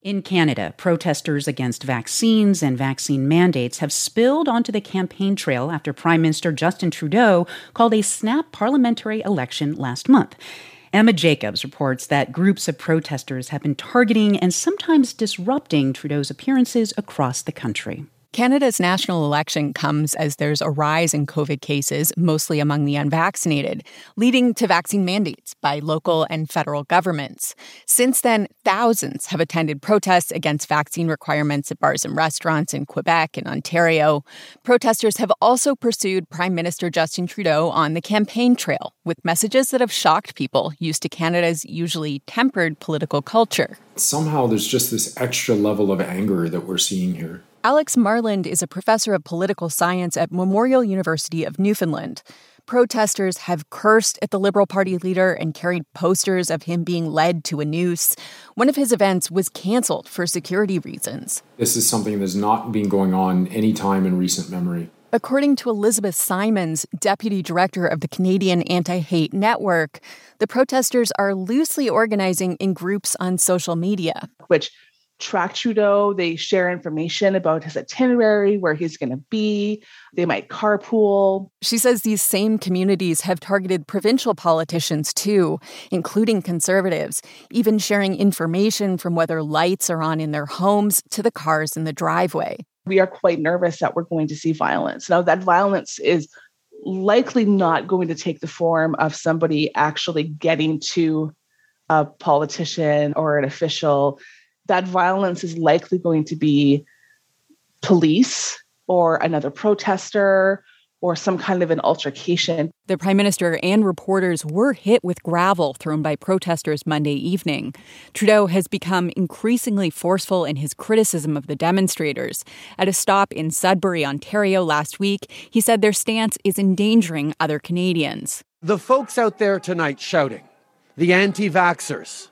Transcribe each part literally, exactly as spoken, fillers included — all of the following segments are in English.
In Canada, protesters against vaccines and vaccine mandates have spilled onto the campaign trail after Prime Minister Justin Trudeau called a snap parliamentary election last month. Emma Jacobs reports that groups of protesters have been targeting and sometimes disrupting Trudeau's appearances across the country. Canada's national election comes as there's a rise in COVID cases, mostly among the unvaccinated, leading to vaccine mandates by local and federal governments. Since then, thousands have attended protests against vaccine requirements at bars and restaurants in Quebec and Ontario. Protesters have also pursued Prime Minister Justin Trudeau on the campaign trail with messages that have shocked people used to Canada's usually tempered political culture. Somehow there's just this extra level of anger that we're seeing here. Alex Marland is a professor of political science at Memorial University of Newfoundland. Protesters have cursed at the Liberal Party leader and carried posters of him being led to a noose. One of his events was canceled for security reasons. This is something that's not been going on any time in recent memory. According to Elizabeth Simons, deputy director of the Canadian Anti-Hate Network, the protesters are loosely organizing in groups on social media, which track Trudeau. They share information about his itinerary, where he's going to be. They might carpool. She says these same communities have targeted provincial politicians too, including Conservatives, even sharing information from whether lights are on in their homes to the cars in the driveway. We are quite nervous that we're going to see violence. Now, that violence is likely not going to take the form of somebody actually getting to a politician or an official. That violence is likely going to be police or another protester or some kind of an altercation. The Prime Minister and reporters were hit with gravel thrown by protesters Monday evening. Trudeau has become increasingly forceful in his criticism of the demonstrators. At a stop in Sudbury, Ontario last week, he said their stance is endangering other Canadians. The folks out there tonight shouting, the anti-vaxxers,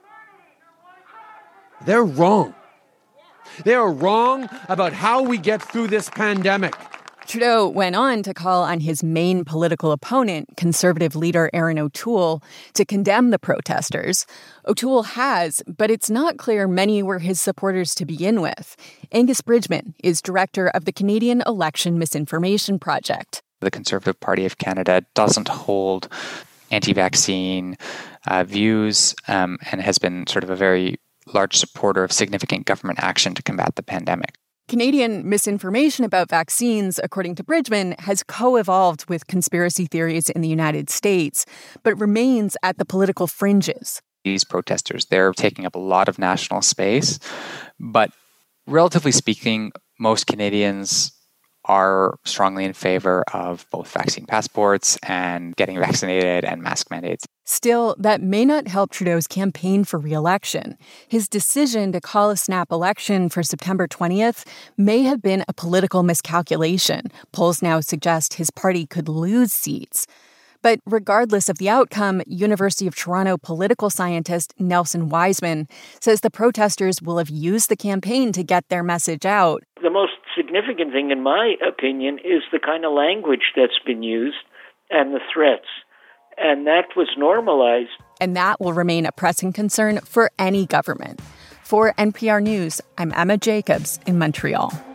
they're wrong. They are wrong about how we get through this pandemic. Trudeau went on to call on his main political opponent, Conservative leader Erin O'Toole, to condemn the protesters. O'Toole has, but it's not clear many were his supporters to begin with. Angus Bridgman is director of the Canadian Election Misinformation Project. The Conservative Party of Canada doesn't hold anti-vaccine uh, views um, and has been sort of a very large supporter of significant government action to combat the pandemic. Canadian misinformation about vaccines, according to Bridgman, has co-evolved with conspiracy theories in the United States, but remains at the political fringes. These protesters, they're taking up a lot of national space, but relatively speaking, most Canadians are strongly in favor of both vaccine passports and getting vaccinated and mask mandates. Still, that may not help Trudeau's campaign for re-election. His decision to call a snap election for September twentieth may have been a political miscalculation. Polls now suggest his party could lose seats. But regardless of the outcome, University of Toronto political scientist Nelson Wiseman says the protesters will have used the campaign to get their message out. The most significant thing, in my opinion, is the kind of language that's been used and the threats. And that was normalized. And that will remain a pressing concern for any government. For N P R News, I'm Emma Jacobs in Montreal.